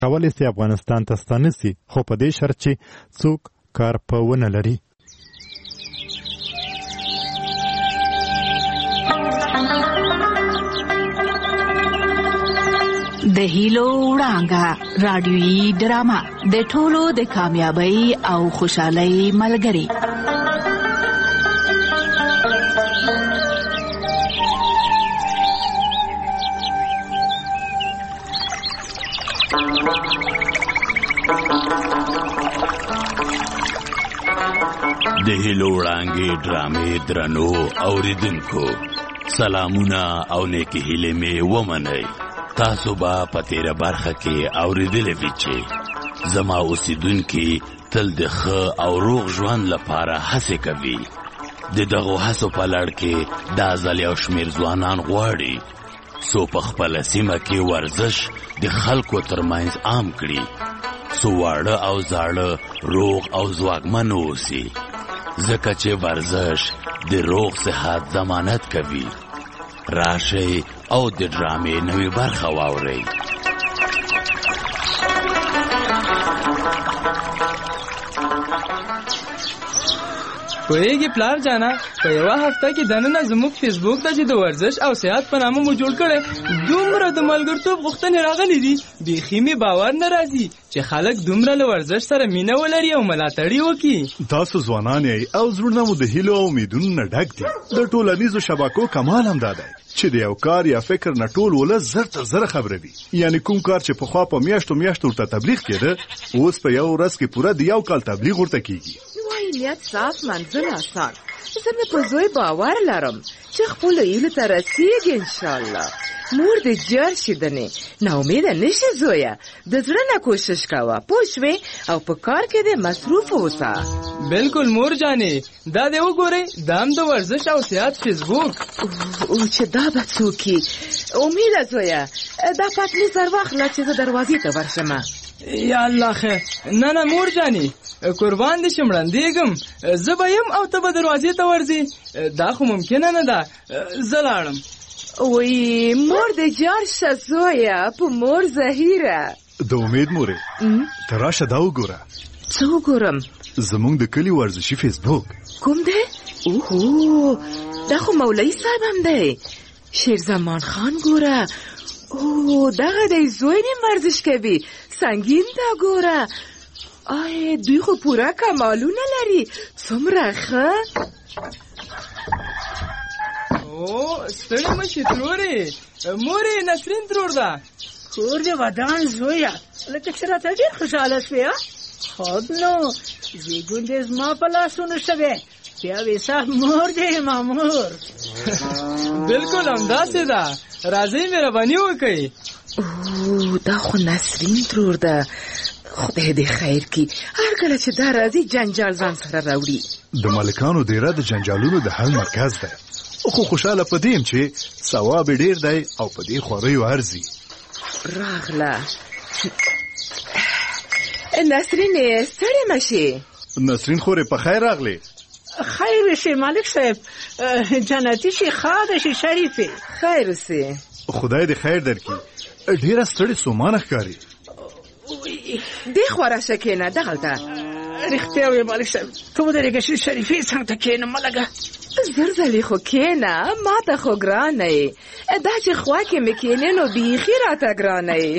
کولی سي افغانستان ته ستانه سي، خو په دې شرط چې څوک کار په ونه لري. د هیلو وړانګه رادیویي ډرامه د ټولو د کامیابی او خوشحالۍ ملګری. د هیلو وړانګې ډرامې درنو اوریدونکو، سلامونه او نیکی هیلې مې ومنئ. تاسو به په تیره برخه کې اوریدلې وي چې زما اوسیدونکي تل د ښه او روغ ژوند لپاره هڅې کوي. د دغو هڅو په لړ کې دا ځل یو شمېر ځوانان غواړي څو په خپله سیمه کې ورزش د خلکو ترمنځ عام کړي، څو واړه او زاړه روغ او ځواکمن اوسي، ځکه چې ورزش د روغ صحت ضمانت کوي. راشئ او د ډرامې نوې برخه واورئ. پوهیږي پلار جانا، په یوه هفته کې دننه زموږ فیسبوک ته چې د ورزش او صحت په نامه مو جوړ کړی، دومره د ملګرتوب غوښتنې راغلي دي، بیخي مې باور نه راځي چې خلک دومره له ورزش سره مینه ولري او ملاتړ یې وکړي. تاسو ځوانان یې او زړونه مو د هیلو او امیدونو نه ډک دي. د ټولنیزو شبکو کمال هم دا دی چې د یو کار یا فکر نه ټول ولس زر تر زره خبروي. یعنی کوم کار چې پخوا په میاشتو ورته تبلیغ کېده، اوس په یو ورځ کې پوره د یو کال تبلیغ ورته کېږي. نیت صاف منزل آسان. زه مې په زوی باور لرم چې خپلو هیلو ته رسیږي انشاءالله. مور دې جار شي دنې، ناامیده نشي زویه، د زړه نه کوشش کوه، پوه شوې، او په کار کې دې مصروف اوسه. بالکل مور جانې، دا دې وګورئ، دا هم د ورزش او صحت فیسبوک. او چې دا به څوک وي؟ امیده زویه، دا پتلي سر واخله چې زه دروازې ته ورشمه. یا الله خیر. نه مور جانې، قربان دې شم ړندېږم، زه به یم او ته به دروازې ته ورځې، دا خو ممکنه نه ده. زه لاړم. وی مور دې جار شه زویه، په مور زهیره. د امید مورې، ته راشه دا وګوره. څه وګورم؟ زمونږ د کلي ورزشي فیسبوک. کوم دی؟ اوهو، دا خو مولوي صاحب هم دی. شیرزمان خان ګوره، اوه دغه دی زوی دې ورزش کوي، سنګین دا ګوره. آی دوی خو پوره کمالونه لري، څومره ښه. او ستړې مشي ترورې، مورې نسرین ترور ده. کور دې ودان زویه، لکه چې راته ډېر خوشحاله شوې. خود نو زیږون دې زما په لاسونو شوې، بیا وې صاحب مور دې مامور. بالکل همداسې ده، راځئ مهرباني وکړئ. او دا خو نسرین ترور ده، خدای دې خیر کی. هر کله چې دا راځي جنجال ځان سره راوړي. د مالکانو دیره د جنجالونو د حل مرکز ده، خو خوشاله په دې چې ثواب ډیر دی او په دې خوریو ارزي. راغله نسرین، ستړې مشي. نسرین خورې په خیر راغلې. خیر شي مالک صاحب، جنتی شي، خاده شي، شریفه. خیر اوسې، خدای دې خیر درکړي. ډیره ستړې سومانه ښکاري. دې خوا راشه کېنه دغلته. رښتیا وایې مالک صاحب، ته ودرېږه چې شریفې څنګ ته کېنم ملګه. زرزلې خو کېنه، ما ته خو ګرانه یې. دا چې خوا کې مې کېنې نو بیخي راته ګرانه یې.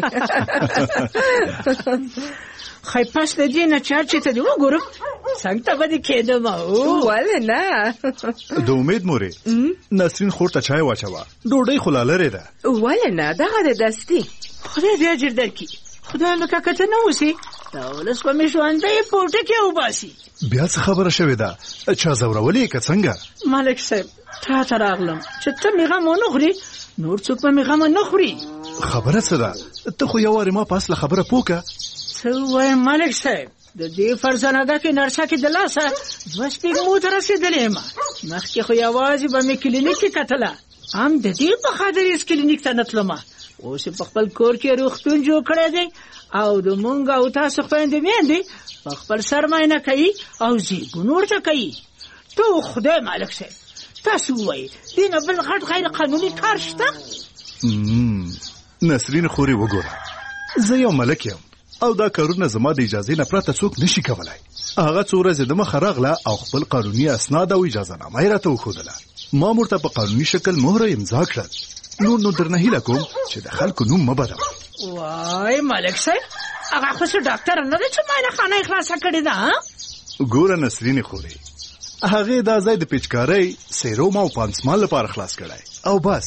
خی پس د دې نه چارچې ته دې وګورم، څنګ ته به دې کېدم. ولې نه. د امید مورې، نسرین خور ته چای واچوه، ډوډۍ خو لا لرې ده. ولې نه، دغه د دستي. خدای دې اجر درکړي، خدای لکه که ته نه اوسې، دا ولس به مې ژوندی پورته کې وباسي. بیا څه خبره شوې ده؟ چا ځورولې که څنګه؟ مالک صاحب، تا ته راغلم چې ته مې غم ونه خورې، نور څوک به مې غم نه خوري. خبره څه ده؟ ته خو یو وارې ما په اصله خبره پوه که. څه ووایم مالک صاحب، د دې فرزانګه کې نرسه کې د لاسه 2 سپېږمو ته رسېدلې یم. مخکې خو یوازې به مې کلینیک کې کتله، هم د دې په خاطر هېڅ کلینیک ته نه تلمه. اوس په خپل کور کې روغتون جوړ کړی دی او د مونږ او تاسو خویندې میندې په خپل سر معاینه کوي او زیږون ورته کوي. ته خدای مالک صاحب، تاسو ووایئ دې نه بل غټ غیر قانوني کار شته؟ نسرین خورې وګوره، زه یو ملک یم او دا کارونه زما د اجازې نه پرته څوک نشي کولای. هغه څو ورځې د مخه راغله او خپل قانوني اسناد او اجازه نامه یې راته وښودله. ما ورته په قانوني شکل مهره امضا کړل. نو درنه هیله کوم چې د خلکو نوم مه بدوه. وای ملک صاحب هغه خو ډاکټر نه دی چې معاینه خانه یې خلاصه کړې ده. ګوره نسرین خورې، هغې دا ځای د پیچکارۍ، سیروم او پانسمان لپاره خلاص کړی او بس.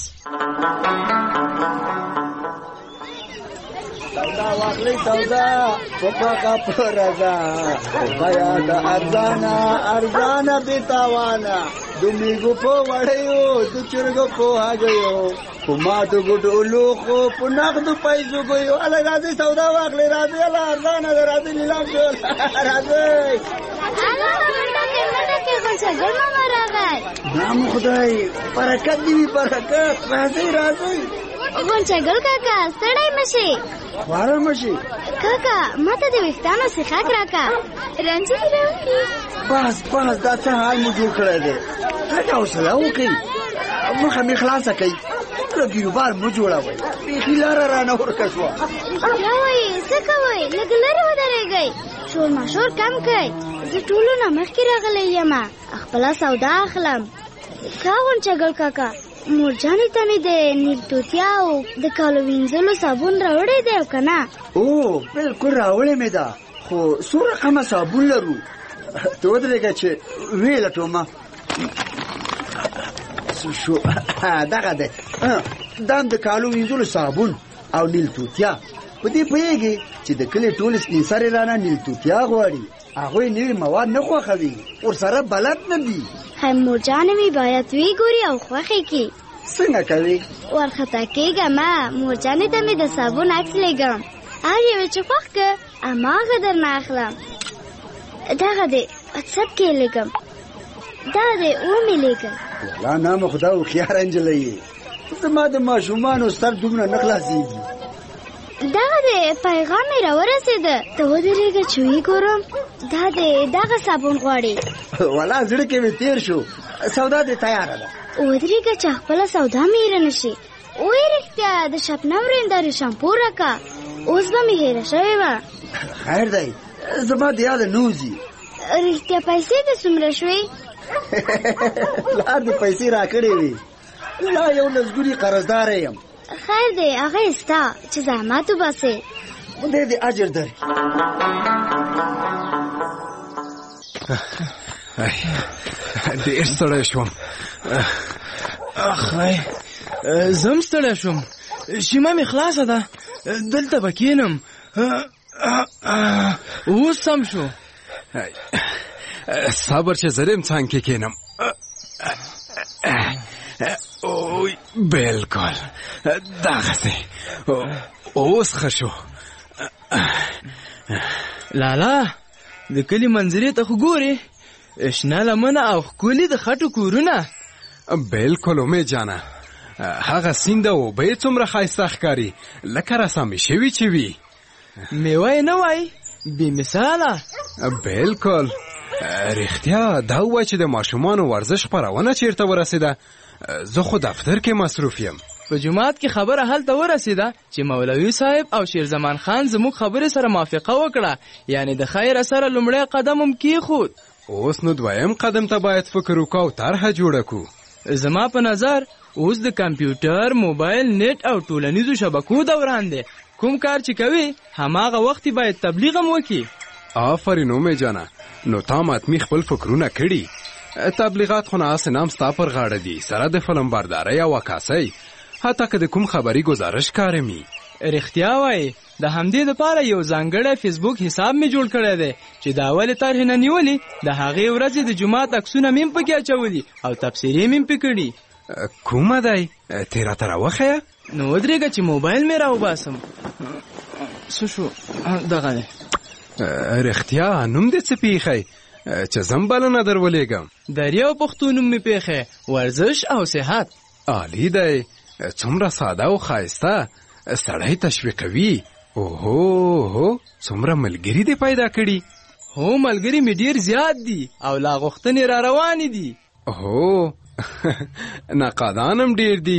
سودا واخلې سودا پپاکا پرزا بیا د ارزانا بیتاوانا دومیګو په وړیو د چرګو په هاګیو کومه د ګډو لوخو په نغدو پیسو ګیو الله راځي سودا واخلې راځي الله ارزانا راځي نیلام جوړ راځي الله کې څنګه ګرمه راغی نام خدای برکت دی برکت راځي غونچګل کاکا ستړی مشي واره مشي کاکا ماته د وختانو سیخاک راکا رنجي دی راوکی بس دا څه حال مو جوړ کړی دی لکه حوصله وکړئ مخه مې خلاصه کړئ ګیروبار مو جوړوئ بیخي لاره رانه ورکه شوه یا وایي څه کوئ لږ لرې ودرېږئ شور ماشور کم کړئ زه ټولو نه مخکې راغلی یم خپله سودا اخلم ښه غونچګل کاکا مورجانې ته مې د نیل توتیا او د کالو وینځلو صابون راوړی دی او که نه او بلکل راوړی مې ده خو څو رقمه صابون لرو ته ودرېږه چې ویې لټومه شو دغه دی دا هم د کالو وینځلو صابون او نیل توتیا په دې پوهېږې چې د کلي ټول سپین سرې رانه نیل توتیا غواړي هغوی نوي مواد نه خوښوي ورسره بلد نه دي هم مورجانې مې باید ویګوري او خوښې کړي څنګه کوي ورخطا کېږم مورجانې ته مې د صابون عکس لېږم هر یوې چې خوښ که هماغه درنه اخلم دغه دی واتساپ کې یې لېږم دا دی ومې لېږم والله نامه خدا هوښیاره نجلۍ یې زما د ماشومانو سر دومره نه خلاصېږي دغه دی پیغام مې راورسېده ته ودرېږه چې ویګورم دا دی دغه صابون غواړي والله زړه کې مې تېر شو سودا دې تیاره ده ودرېږه چې خپله سودا مې هېره نه شي وایي رښتیا د شبنم رندارې شامپو راکه اوس به مې هېره شوې وه خیر دی زما د یاده نه وځي رښتیا پیسې دې څومره شوې پلار دې پیسې راکړې وې لا یو لسګوني قرضداره یم خیر دی هغه یې ستا چې زحمت وباسې خدای دې اجر درکړي ډېر ستړی شوم اخی زم ستړی شوم شیمه مې خلاصه ده دلته به کښېنم اوس سم شو صبر چې زه دې څنګ کې کښېنم بلکل دغسې اوس ښه شو لالا د کلي منظرې ته خو ګورې شنه لمنه او ښکلي د خټو کورونه بلکل امید جانه هغه سیند او اوبه یې څومره ښایسته ښکاري لکه رسامې شوي چې وي میوه یې نه وایي بې مثاله بلکل رښتیا دا ووایه چې د ماشومانو ورزش خپرونه چیرته ورسېده زه خو دفتر کې مصروف یم په جماعت کې خبره هلته ورسېده چې مولوي صاحب او شیرزمان خان زموږ خبرې سره موافقه وکړه یعنی د خیر سره لومړی قدم هم کېښود اوس نو دویم قدم ته باید فکر وکړو او طرحه جوړه کړو زما په نظر اوس د کمپیوټر موبایل نیټ او ټولنیزو شبکو دوران دی کوم کار چې کوي هماغه وخت باید تبلیغ هم وکړي آفرین اومې جانه نو تا ماتمي خپل فکرونه کړي تبلیغات خو نه هسې نام ستا پر غاړه دي سره د فلم بردارۍ او عکاسۍ حتی که د کوم خبري گزارش کارمي رښتیا وایي د همدې دپاره یو ځانګړی فیسبوک حساب مې جوړ کړی دی چې د اولې طرحې نه نیولې د هغې ورځې د جومات عکسونه مې هم پکې اچولي او تبصرې مې هم پې کړي کومه دی ته راته راوښیه نو ودرېږه چې موبایل مې راوباسم څه شو دغه دی رښتیا نوم دې څه پیښی چې زم بلنه در ولېږم دریا پښتو نوم مې پیښی ورزش او صحت عالی دی څومره ساده او ښایسته سړی تشویقوي اوهو څومره ملګري دې پیدا کړي هو ملګري مې ډېر زیات دي او لا غوښتنې را روانې دي هو نقادان هم ډېر دي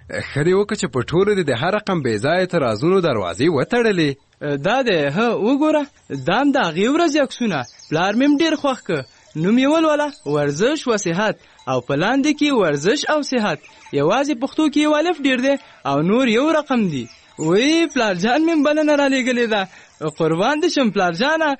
ښه دې وکړه چې په ټولو دې د هر رقم بې ځایه اعتراضونو دروازې وتړلې. دا دی وګوره دا هم د هغې ورځې عکسونه. پلار مې هم ډېر خوښ که. نوم یې ولوله ورزش و صحت او په لاندې کې ورزش او صحت. یوازې پښتو کې یو الف ډېر دی او نور یو رقم دی. وی پلار جان مې بلنه را لېږلې ده. قربان دې شم پلار جانه.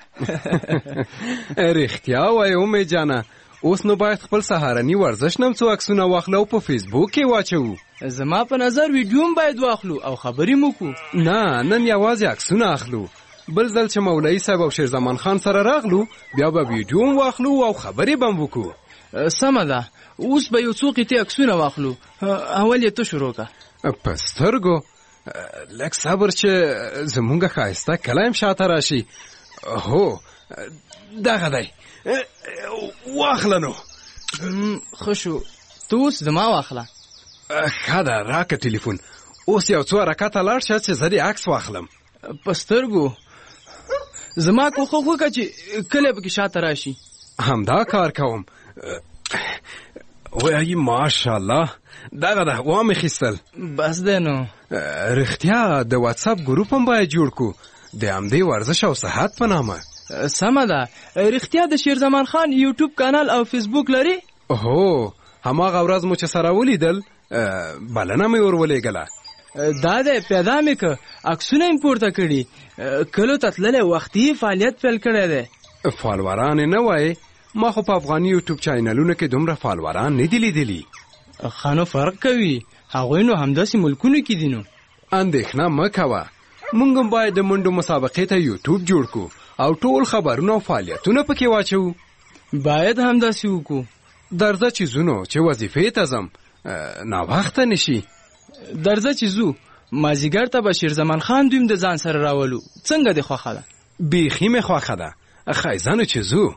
رښتیا وایې امې جانه. اوس نو باید خپل سهارني ورزش نم څو عکسونه واخلو او په فیسبوک کې واچوو. زما په نظر ویډیو هم باید واخلو او خبرې مو کو. نه نن یوازې عکسونه اخلو. بل ځل چې مولوي صاحب او شیرزمان خان سره راغلو بیا به ویډیو هم واخلو او خبرې به هم وکړو. سمه ده. اوس به یو څو قطعې عکسونه واخلو. اول یې ته شروع که. په سترګو لږ صبر چې زمونږ ښایسته کلی هم شاته راشي. هو دغه دی. واخله نو. ښه شو. ته اوس زما واخله. ښه ده راکه ټلیفون. اوس یو څو حرکته لاړ شه چې زه دې عکس واخلم. په سترګو زما کوښښ وکړه چې کلی پکې شاته راشي. همدا کار کوم. وایي ماشاءالله دغه ده وامې خیستل. بس دی نو. رښتیا د واتساپ ګروپ هم باید جوړ کړو د همدې ورزش او صحت په نامه. سمه ده. رښتیا د شیرزمان خان یوټیوب کانال او فیسبوک لري؟ هو هماغه ورځ مو چې سره ولیدل بلنه مې ور ولېږله. دا دی پیدا مې که عکسونه یې پورته کړي. کلو ته تللی وختي فعالیت پیل کړی دی. فالوران یې نه وایې؟ ما خو په افغاني یوټیوب چینلونو کې دومره فالوران نه دي لیدلي. ښه نو فرق کوي. هغوی نو همداسې ملکونو کې دي. نو اندېښنه مه کوه. موږ هم باید د منډو مسابقې ته یوټیوب جوړ کړو او ټول خبرونه او فعالیتونه پکې واچوو. باید همداسې وکړو. درځه چې ځو چې وظیفې ته ځم ناوخته نشي. درځه چې ځو مازدیګر ته به شیرزمان خان دویم د ځان سره راولو. څنګه دې خوښه ده؟ بیخي مې خوښه ده. ښایسته نو چې ځو.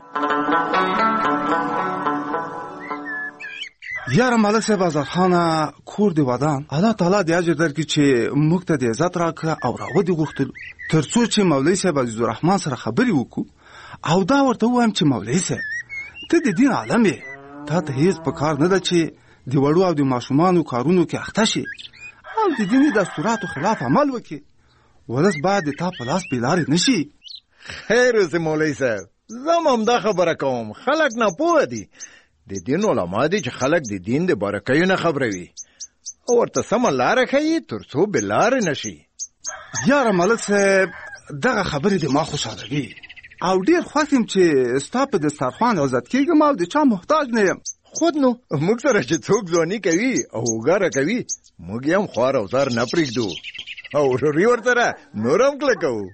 یاره ملک صاحب آزاد خانه کور دی ودان الله تعالی دې اجر درکړي چې موږ ته د عزت راکړه او راودې غوښتلو تر څو چې مولوي صاحب عزیزالرحمن سره خبرې وکړو او دا ورته ووایم چې مولوي صاحب ته د دین عالم یې. تا ته هیڅ په کار نه ده چې د وړو او د ماشومانو کارونو کې اخته شي او د دیني دستوراتو خلاف عمل وکړي. ولس باید د تا په لاس بې لارې نه شي. خیر اوسې مولوي صاحب. زه هم همدا خبره کوم. خلک ناپوهه دي. د دین علما دي چې خلک د دین د بارکیو نه خبروي او ورته سمه لاره ښیي تر څو بې لارې نه شي. یاره ملک صاحب دغه خبرې د ما خوشحالوي او ډېر خوښ یم چې ستا په دسترخوان عزت کېږم او د چا محتاج نه یم. خود نو موږ سره چې څوک ځواني کوي او اوږه کوي موږ یې هم خوار او زار نه پرېږدو او وروري ورسره نور هم کلکوو.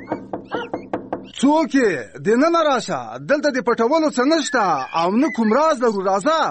څوک یې دننه راشه. دلته د پټولو څه نشته او نه کوم راز لرو. راځه.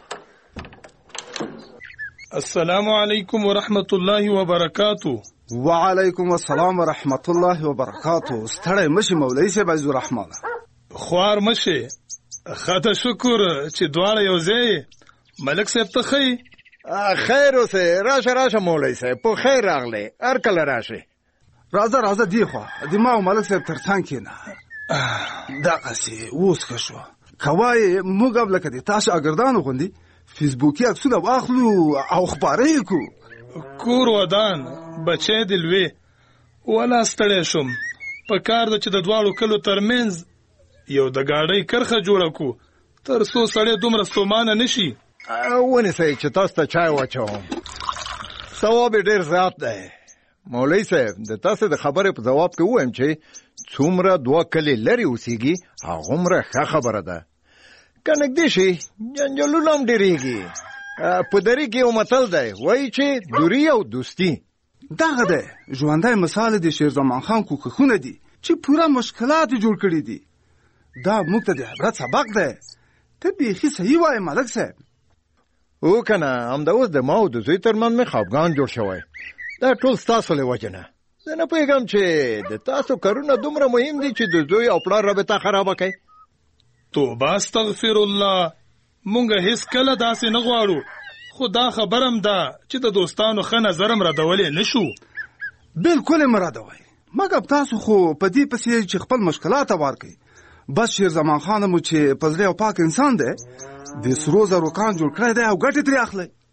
السلام علیکم ورحمت الله وبرکاتو. وعلیکم السلام ورحمت الله وبرکاتو. ستړی مشي مولوي صاحب عزیزالرحمن. خوار مشي. خاطر شکر چې دواړه یو ځای. ملک صاحب ته ښی. خیر اوسې. راشه مولوي صاحب په خیر راغلی. هر کله راشئ. راځه دی خوا د ما او ملک صاحب تر څنګ کېنه. دغسې اوس ښه شو. که وایې موږ هم لکه د تا شاګردانو غوندې فیسبوکي عکسونه واخلو او خپاره یې کړو. کور ودان بچی د لوی ولا ستړی شوم. په کار ده چې د دواړو کلو ترمنځ یو د ګاډۍ کرښه جوړه کړو تر څو سړی دومره ستومانه نشي. ونیسئ چې تاسو ته چای واچوم. ثواب یې ډېر زیات دی. مولوي صاحب د تاسو د خبرې په جواب کې ووایم چې څومره دوه کلي لرې اوسېږي هغومره ښه خبره ده. که نږدې شي جنجالونه هم ډېرېږي. په دري کې یو متل دی وایي چې دوری او دوستي. دغه دی ژوندی مثال د شیرزمان خان کوښښونه دي چې پوره مشکلات یې جوړ کړي دي. دا موږ ته د عبرت سبق دی. ته بیخي صحیح وایې ملک صاحب. او که نه همدا اوس د ما او د زوی ترمنځ مې خفګان جوړ شوی. دا ټول ستاسو له وجې نه. زه نه پوهېږم چې د تاسو کارونه دومره مهم دي چې د زوی او پلار رابطه خرابه کوي. توبه استغفر الله. مونږ هیڅ کله داسې نه غواړو خو دا خبرم ده چې د دوستانو ښه نظر هم ردولی نه شو. بلکل یې مه ردوئ. مګر تاسو خو په دې پسې چې خپل مشکلات هوار کړئ. بس شیرزمان خان مو چې په زړه یو پاک انسان دی د سرو زرو کان جوړ کړی دی او ګټې ترې اخلئ.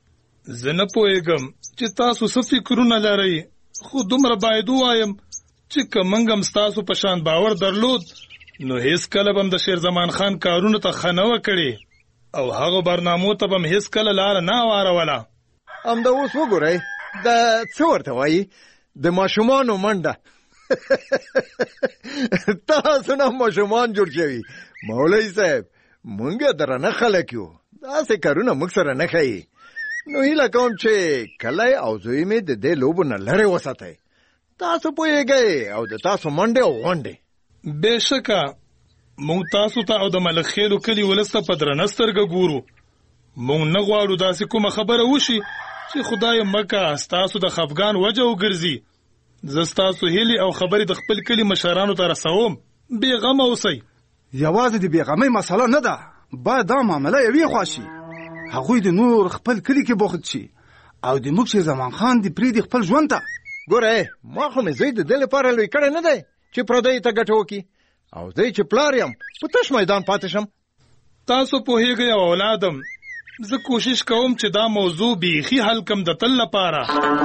زه نه پوهېږم چې تاسو څه فکرونه لرئ، خو دومره باید ووایم چې که موږ هم ستاسو په شان باور درلود نو هیڅکله به هم د شیرزمان خان کارونو ته ښه نه وه کړې او هغو برنامو ته به هم هیڅکله لاره نه واروله. همدا اوس وګورئ دا څه ورته وایي، د ماشومانو منډه. تاسو نه ماشومان جوړ شوي مولوي صاحب، موږ درنه خلک یو، داسې کارونه موږ سره نه ښیي. نو هیله کوم چې کلی او زوی مې د دې لوبو نه لرې وساتئ. تاسو پوهېږئ او د تاسو منډې او غونډې. بېشکه موږ تاسو ته او د ملک خیلو کلي ولس ته په درنه سترګه ګورو. موږ نه غواړو داسې کومه خبره وشي چې خدای مکه ستاسو د خفګان وجه وګرځي. زه ستاسو هیلې او خبرې د خپل کلي مشرانو ته رسوم. بېغمه اوسئ. یوازې د بېغمۍ مسله نه ده، باید دا معامله یوې خوا شي. هغوی د نور خپل کلي کې بوخت شي او د موږ شیرزمان خان دې پرېږدي خپل ژوند ته. ګوره ما خو مې زوی د دې لپاره لوی کړی نه دی چې پردیو ته ګټه وکړي، او زه چې پلار یم په تش میدان پاتې شم. تاسو پوهېږئ او اولادم، زه کوشش کوم چې دا موضوع بیخي حل کم د تل لپاره.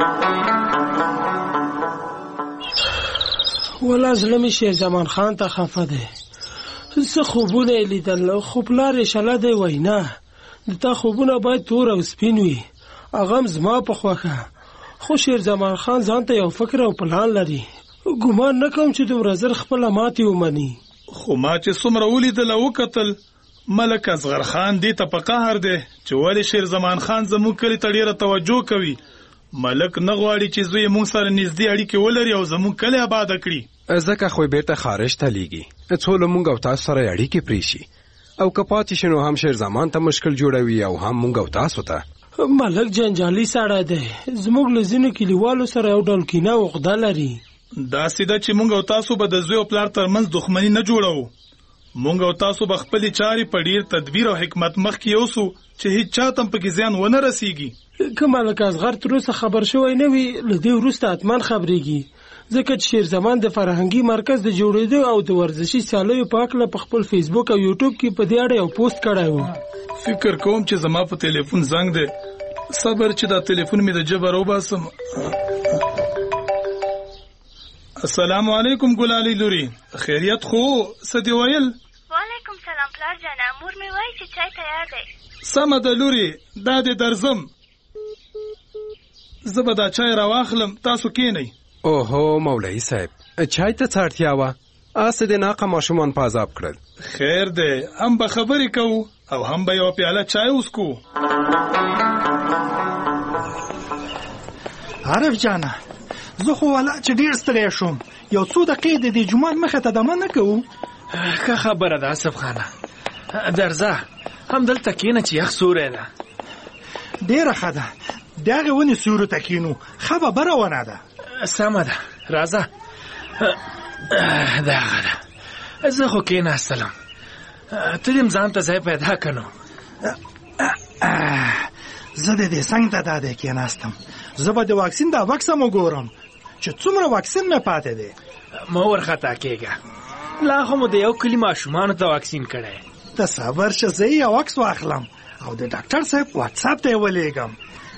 ولا زړه مې شیرزمان خان ته خفه دی. څه خوبونه یې لیدل خو پلار یې شله دی وینا. د تا خوبونه باید تور او سپین وي، هغه هم زما په خوښه. خو شیرزمان خان ځان ته یو فکر او پلان لري. ګمان نه کوم چې دومره زر خپله ماتې ومني. خو ما چې څومره ولیدله وکتل، ملک اصغر خان دې ته په قهر دی چې ولې شیرزمان خان زموږ کلي ته ډېره توجه کوي. ملک نه غواړي چې زوی موږ سره نږدې اړیکې ولري او زموږ کلی آباده کړي. ځکه خو یې بیرته خارج ته لیږي څو له موږ او تاسو سره اړیکې پرېښي، او که پاتې شي نو هم شیرزمان ته مشکل جوړوي او هم موږ او تاسو ته. ملک جنجالي سړی دی، زموږ له ځینو کلیوالو سره یو ډول کینه او عقده لري. داسې ده چې موږ او تاسو به د زوی او پلار ترمنځ دښمني نه جوړوو. موږ او تاسو به خپلې چارې په ډېر تدبیر او حکمت مخکې یوسو چې هیڅ چا ته هم پکې زیان ونه رسیږي. که ملک اصغر تر اوسه خبر شوی نه وي، له دې وروسته حتما خبرېږي، ځکه چې شیرزمان د فرهنګي مرکز د جوړېدو او د ورزشي سیالیو په هکله په خپل فیسبوک او یوټیوب کې په دې اړه یو پوسټ کړی و. فکر کوم چې زما په تلیفون زنګ دی. صبر چې دا تلیفون مې د جبه راوباسم. السلام علیکم ګلالي لوري، خیریت خو څه دې ویل؟ وعلیکم سلام پلار جانه، مور مې وایي چې چای تیار دی. سمه ده لوري، دا دې درځم. زه به دا چای راواخلم، تاسو کینئ. اوهو مولوي صاحب، چای ته څه اړتیا وه؟ اسې د ناقه ماشومان په عذاب کړل. خیر دی، هم به خبرې کوو او هم به یوه پیاله چای وڅکو. عارف جانه، زه خو ولا چې ډېر ستړی شوم، یو څو دقیقې د دې جومات مخې ته دمه نه کوو. ښه خبره ده آصف خانه، درځه همدلته کښېنه چې یخ سوری ده. ډېره ښه ده، د هغې ونې سیوري ته کښېنو، ښه ببره ونه ده. سمه ده، راځه. دغه ده، زه خو کښېناستلم، ته دې هم ځان ته ځای پیدا که نو. زه د دې څنګ ته دادی کښېناستم. زه به د واکسین دا وکس هم وګورم چې څومره واکسین مې پاتې دی. مه ورخطا کېږه، لا خو مو د یو کلي ماشومانو ته واکسین کړی. ته صبر شه، زه یې یو عکس واخلم او د ډاکټر صاحب واتساپ ته یې ولېږم.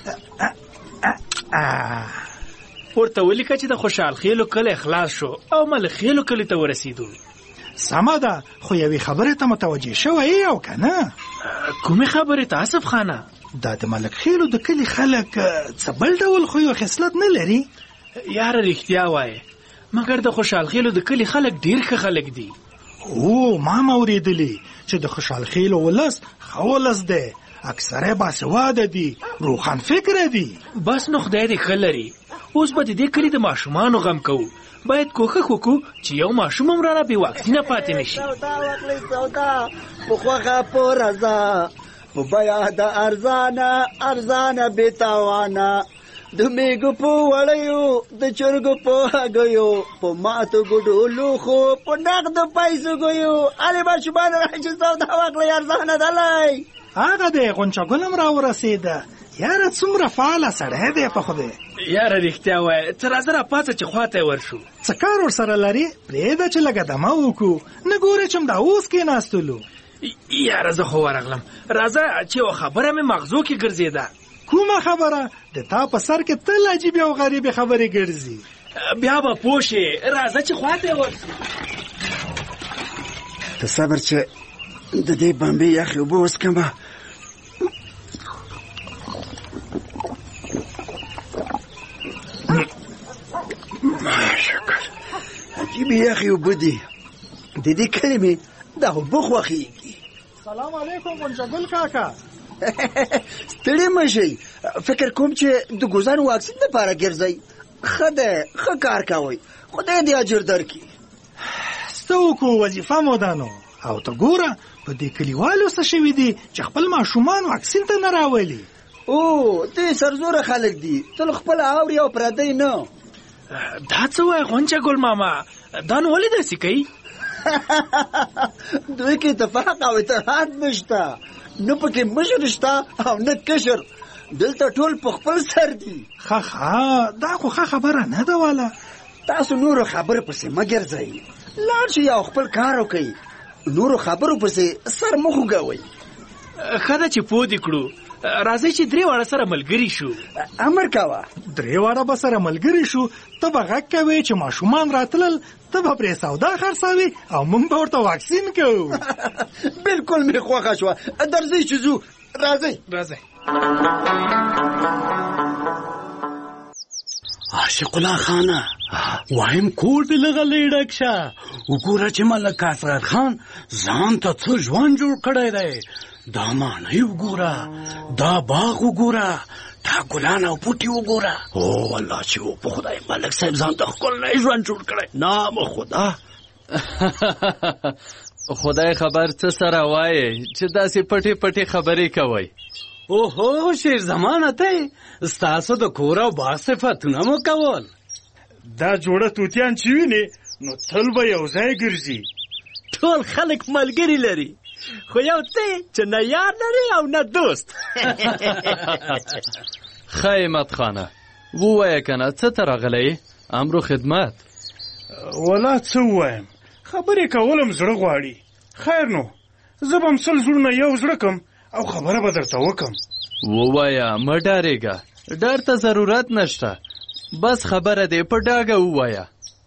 ورته ولیکه چې د خوشحال خیلو کلی خلاص شو او ملک خیلو کلي ته ورسېدو. سمه ده، خو یوې خبرې ته متوجه شوی یې او که نه؟ کومې خبرې ته آصف خانه؟ دا د ملک خیلو د کلي خلک څه بل ډول خو یو خصلت نه لري؟ یاره رښتیا وایې، مګر د خوشحال خیلو د کلي خلک ډېر ښه خلک دي. او ما هم اورېدلي چې د خوشحال خیلو ولس ښه ولس دی، اکثره باسواده دي، روښان فکره دي. بس نو خدای دې ښه لري. اوس به د دې کلي د ماشومانو غم کوو، باید کوښښ وکړو چې یو ماشوم هم رانه بې واکسینه پاتې نه شي. سودا په خوښه په رضا، په بیه د ارزانه ارزانه بې تاوانه، د میږو په وړیو د چرګو په هګیو، په ماتو ګوډو لوښو په نغدو پیسو ګیو. هرې ماشومان راشي سودا واخلئ، ارزانه دلی. هغه دی غونچه ګل هم راورسېده. یاره څومره فعاله سړی دی په خدای. یاره رښتیا وایه، ته راځه راپاڅه چې خواته یې ورشو. څه کار ورسره لرې؟ پرېږده چې لږه دمه وکړو، نه ګورې چې همدا اوس کېناستلو. یاره زه خو ورغلم، راځه چې یوه خبره مې مغزو کې ګرځېده. کومه خبره د تا په سر کې تل عجیبې او غریبې خبرې ګرځي؟ بیا به پوه شې، راځه چې خواته ورسو. ته صبر چې د دې بمبې یخې اوبه وڅښمه. ماشکر عجیبې یخې اوبه دي. د دې کلي مې دا اوبه خوښېږي. سلام علیکم منجګل کاکا. ستړي مه شئ، فکر کوم چې د ګوزن واکسین دپاره ګرځئ. ښه دی، ښه کار کوئ، خدای دې اجر درکړي. څه وکړو، وظیفه مو ده نو. او ته ګوره په دې کلیوالو څه شوي دي چې خپل ماشومان واکسین ته نه راولي. او دې سرزوره خلک دي، تل خپله اوري او پردی نه. دا څه وایي غونچه ګل ماما، دا نو ولې داسې کوي؟ دوی کې اتفاق او اتحاد نشته، نه پکې مشر شته او نه کشر. دلته ټول په خپل سر دي. دا خو ښه خبره نه ده والا. تاسو نورو خبرو پسې مه ګرځئ، لاړ شئ او خپل کار وکئ. نورو خبرو پسې سر مه خوږوئ. ښه ده چې پوه دې کړو. راځئ چې درې واړه سره ملګري شو. امر کوه. درې واړه به سره ملګري شو، ته به غږ کوې چې ماشومان راتلل، ته به پرې سودا خرڅوې او موږ به ورته واکسین کوو. بالکل مې خوښه شوه. درځئ چې ځو. راځئ. عاشق الله خانه، وایم کور دې لغلی ډک شه. وګوره چې ملک اصغر خان ځان ته څه ژوند جوړ کړی دی. دا ماڼۍ وګوره، دا باغ وګوره، دا ګلان او بوټي وګوره. او والله چې و په خدای ملک صاحب ځان ته ښکلی ژوند جوړ کړی. نام خدا. خدای خبر څه سره وایې چې داسې پټې پټې خبرې کوئ. اوهو شیر زمانه ته ستاسو د کور او باغ صفتونه مو کول. دا جوړه توتیان چې وینې نو تل به یو ځای ګرځي. ټول خلک ملګري لري، خو یو ته چې نه یار لري او نه دوست. ښه عماد خانه، ووایه که نه څه ته راغلی؟ امرو خدمت. ولا څه ووایم، خبرې کولم زړه غواړي. خیر نو زه به هم سل زړونه یو زړه کم او خبره به درته وکم. ووایه، مه ډارېږه، ډار ته ضرورت نشته. بس خبره دې په ډاګه ووایه.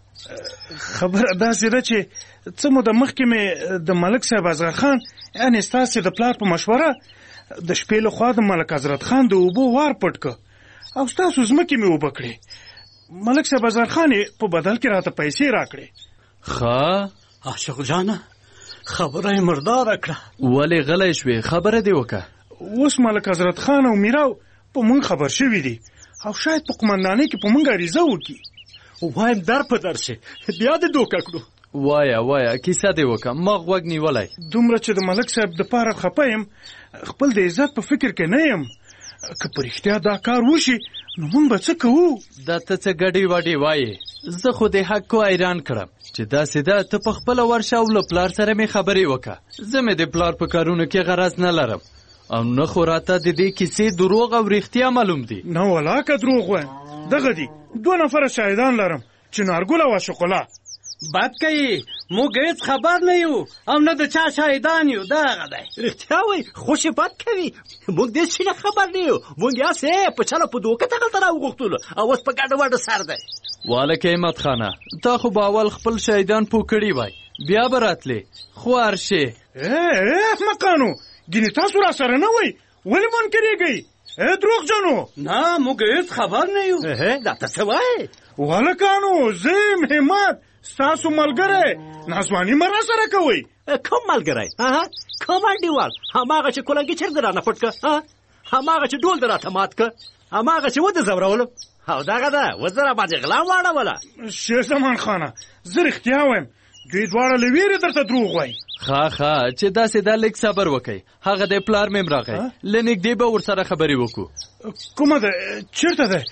خبره داسې ده چې څه موده مخکې مې د ملک صاحب اصغر خان یعنې ستاسې د پلار په مشوره د شپې لخوا د ملک حضرت خان د اوبو وار پټ که او ستاسو ځمکې مې اوبه کړې. ملک صاحب اصغر خان یې په بدل کې راته پیسې راکړې. ښه عاشق جانه، خبره یې مرداره کړه. ولې غلی شوې؟ خبره دې وکړه. اوس ملک حضرت خان او میراو په مونږ خبر شوي دي او شاید په قمندانۍ کې په مونږ عریضه وکړي. وایم در په در شي، بیا دې دوکه کړو. وایه کیسه دې وکړه، ما غوږ نیولی. دومره چې د ملک صاحب د پاره خپه یم، خپل د عزت په فکر کې نه یم. که په رښتیا دا کار وشي نو مونږ به څه کوو؟ دا ته څه ګډې وډې وایې؟ زه خو دې حق حیران کړم چې داسې ده. ته په خپله ورشه او له پلار سره مې خبرې وکړه. زه مې د پلار په کارونو کې غرض نه لرم او نه خو راته د دې کیسې دروغ او رښتیا معلوم دي. نه ولا که دروغ وایم، دغه دي 2 نفره شاهدان لرم چې نارګل او عاشق الله. بد کوي، موږ هیڅ خبر نه یو او نه د چا شاهدان یو. دغه دی. رښتیا وایي، خوشې بد کوي، موږ دې شي نه خبر نه یو. موږ یاسې په چله په دوکه دغلته راوغوښتلو او اوس په ګډه وډه سر دی. والک عماد خانه، تا خو به اول خپل شاهدان پوه کړي وای، بیا به راتلې. خو هرشې احمقانو، ګینې تاسو را سره نه وئ، ولې منکرېږئ؟ دروغ جنو. نه موږ هیڅ خبر نه یو. دا ته څه وایې؟ والکانو، زه یم همت، ستاسو ملګری. ناځواني مه را سره کوئ. کوم ملګری؟ کوم انډیوال؟ هماغه چې کلنګي چرګ دې رانه پټ که، هماغه چې ډول دې راته مات که، هماغه چې ودې ځورولم او دغه ده اوس دې راباندې غلا واړوله. شیر زمان خانه، زه رښتیا وایم، دوی دواړه له ویرې درته دروغ وایي. ښه چې داسې دا لږ صبر وکئ. هغه دی پلار مې راغی، له نږدې به ورسره خبرې وکړو. کومه ده؟ چېرته دی؟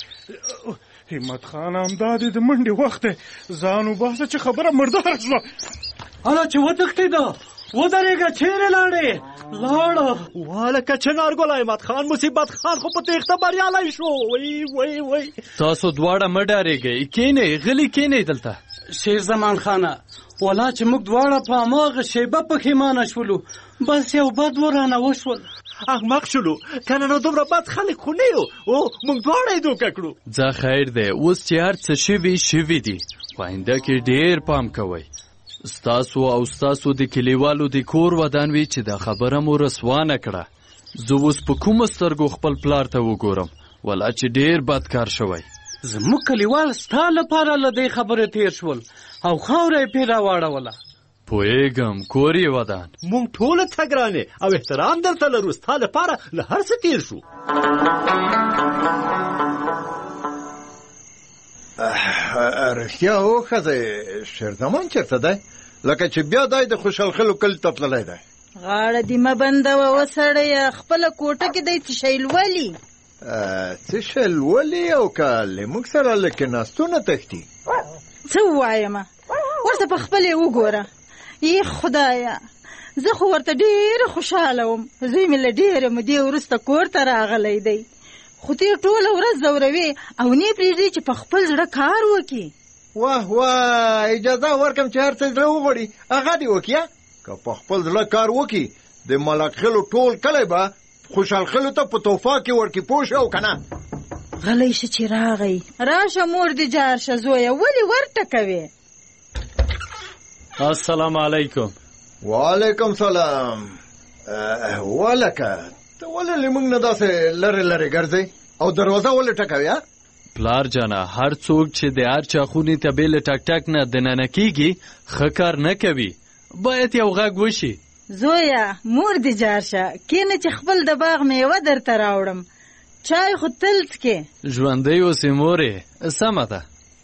همت خان، همدا دې د منډې وخت دی، ځان وباسه چې خبره مرداره شوه. هله چې وتښتېده، ودرېږه، چیرې لاړې؟ لاړه. والکه چنارګل احمد خان، مصیبت خان خو په تېښته بریالی شو. وی تاسو دواړه مه ډارېږئ، کښېنئ، غلي کښېنئ دلته. شیر زمان خانه، ولا چې موږ دواړه په هماغه شیبه پښیمانه شولو، بس یو بد ورانه وشول. احمق شولو کنه نو دومره بد خلک خو نه یو او موږ دواړه یې دوکه کړو. ځه خیر دی، اوس چې هر څه شوي دي خو آینده کې ډېر پام کوئ. ستاسو او ستاسو د کلیوالو د کور ودان وي چې دا خبره مو رسوا نه کړه. زه اوس په کومه سترګو خپل پلار ته وګورم، ولا چې ډېر بد کار شوی. زموږ کلیوال ستا لپاره له دې خبرې تیر شول او خاوره یې پرې راواړوله. پوهېږم کور یې ودان. موږ ټوله ته ګرانې او احترام درته لرو، ستا لپاره له هر څه تیر شو. رښتیا وښځئ شیرزمان چېرته دی؟ لکه چې بیا دی د خوشحال خلو کلي ته تللی دی. غاړه دې مه بندوه وسړیه، خپله کوټه کې دی څه شی لولي. څه شی لولي او که له موږ سره له کېناستونه تښتي؟ څه ووایمه ورته په خپلې وګوره. ای خدایه زه خو ورته ډېره خوشحاله وم، زوی مې له ډېرې مودې وروسته کور ته راغلی دی، خو ته یې ټوله ورځ ځوروې او نه یې پرېږدې چې په خپل زړه کار وکړي. واه واه اجازه ورکړم چې هر څه زړه وغواړي هغه دې وکړي. که په خپل زړه کار وکړي د ملک خلو ټول کلی به خوشحال خلو ته په تحفه کې ورکړي. پوه شو او که نه؟ غلی شه چې راغی. راشه مور دې جار شه زویه، ولې ورټکوې؟ السلام علیکم. وعلیکم سلام. ولکه ته ولې له موږ نه داسې لرې لرې ګرځې او دروازه ولې ټکوې؟ پلار جانه هر څوک چې د هر چا خونې ته بې له ټک ټک نه دننه کېږي ښه کار نه کوي، باید یو غږ وشي. زویه مور دې جار شه، کینه چې خپل د باغ میوه درته راوړم، چای خو تل څکې. ژوندی اوسې مورې. سمه ده.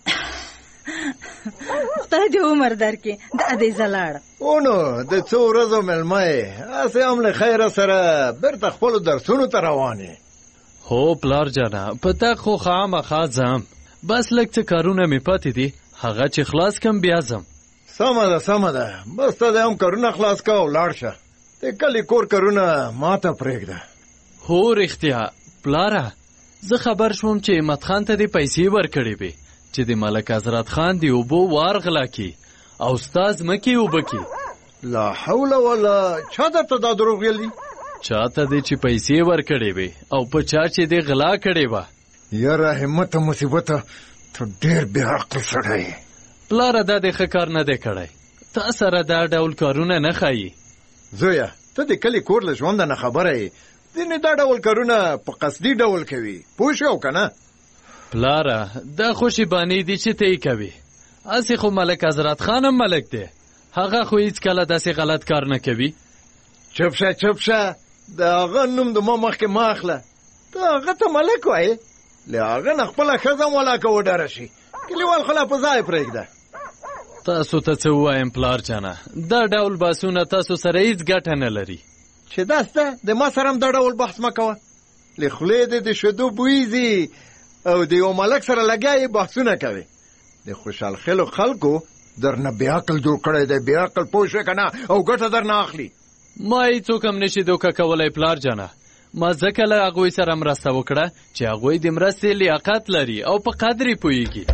خدای دې عمر درکړي. دا دې زه لاړم. نو د څو ورځو مېلمه یې، هسې هم له خیره سره بېرته خپلو درسونو ته روان یې. هو پلار جانه په تا خو خامخا ځم، بس لږ څه کارونه مې پاتې دي، هغه چې خلاص کم بیا ځم. سمه ده سمه ده، بس ته دې هم کارونه خلاص که او لاړ شه. د کلي کور کارونه ما ته پرېږده. هو رښتیا پلاره، زه خبر شوم چې احمد خان ته دې پیسې ورکړې وې چې د ملک حضرت خان د اوبو وار غلا کړي او ستا ځمکې اوبه کړي. لا حول ولا چا درته دا دروغ ویل دي؟ چاته دې چې پیسې ورکړې وې او په چا چې دې غلا کړې وه. یاره همت مصیبته، ته ډېر بې عقل سړی یې. پلاره دا دې ښه کار نه دی کړی، تا سره دا ډول کارونه نه ښایي. زویه ته د کلي کور له ژونده نه خبره یې، ځینې دا ډول کارونه په قصدي ډول کوي. پوه شو او که نه؟ پلاره دا خو شیبانې دي چې ته یې کوي، هسې خو ملک حضرت خان هم ملک دی، هغه خو هېڅکله داسې غلط کار نه کوي. چپ شه چپ شه، د هغه نوم د ما مخکې مه اخله. ته هغه ته ملک وایې، له هغه نه خپله ښځه هم ولاکه وډاره شي. کلیوال خو لا په ځای پرېږده. تاسو ته څه ووایم پلار جانه، دا ډول بحثونه تاسو سره هېڅ ګټه نه لري. چې داسته د ما سره هم دا ډول بحث مه کوه. له خولې دې د شیدو بوی ځي او د یو ملک سره لګیا یې بحثونه کوي. د خوشحال خلو خلکو درنه بې عقل جوړ کړی دی، بې عقل. پوه شوې که نه؟ او ګټه درنه اخلي. ما هېڅوک هم نشي دوکه کولی پلار جانه، ما ځکه له هغوی سره مرسته وکړه چې هغوی د مرستې لیاقت لري او په قدر یې پوهېږي.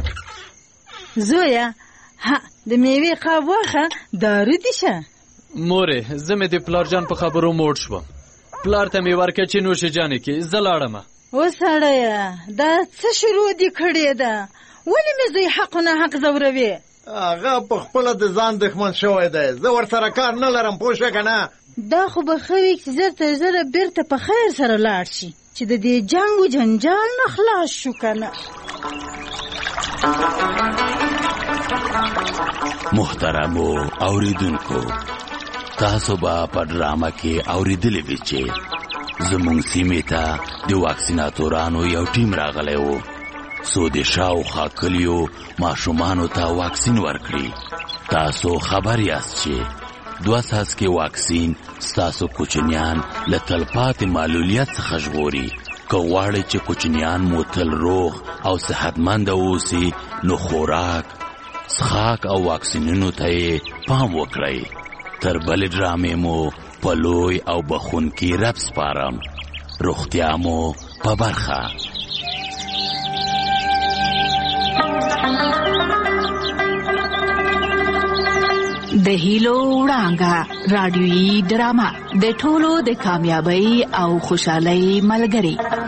زویه د میوې قاب واخه، دارو دې شه. مورې زه مې د پلار جان په خبرو موړ شوم، پلار ته مې ورکړه چې نوش جانې کې زه لاړمه. وسړیه دا څه شروع دې کړې ده؟ ولې مې زوی حق نه حق ځوروې؟ هغه په خپله د ځان دښمن شوی دی، زه ورسره کار نه لرم. پوه شوې که نه؟ دا خو به ښه وي چې زر تر زره بېرته په خیر سره لاړ شي چې د دې جنګ و جنجال نه خلاص شو که نه. محترمو اوریدونکو، تاسو به په ډرامه کې اوریدلې وي چې زموږ سیمې ته د واکسیناتورانو یو ټیم راغلی و، څو د شاوخوا کلیو ماشومانو ته واکسین ورکړي. تاسو خبر یاست چې 2 څاڅکي واکسین ستاسو کوچنیان له تلپاتې معلولیت څخه ژغوري. که غواړئ چې کوچنیان مو تل روغ او صحتمنده اوسي، نو خوراک، څښاک او واکسینونو ته یې پام وکړئ. تر بلې ډرامې مو په لوی او بخونکي رب سپارم. روغتیا مو په برخه. د هیلو وړانګه رادیويي ډرامه د ټولو د کامیابی او خوشحالۍ ملګری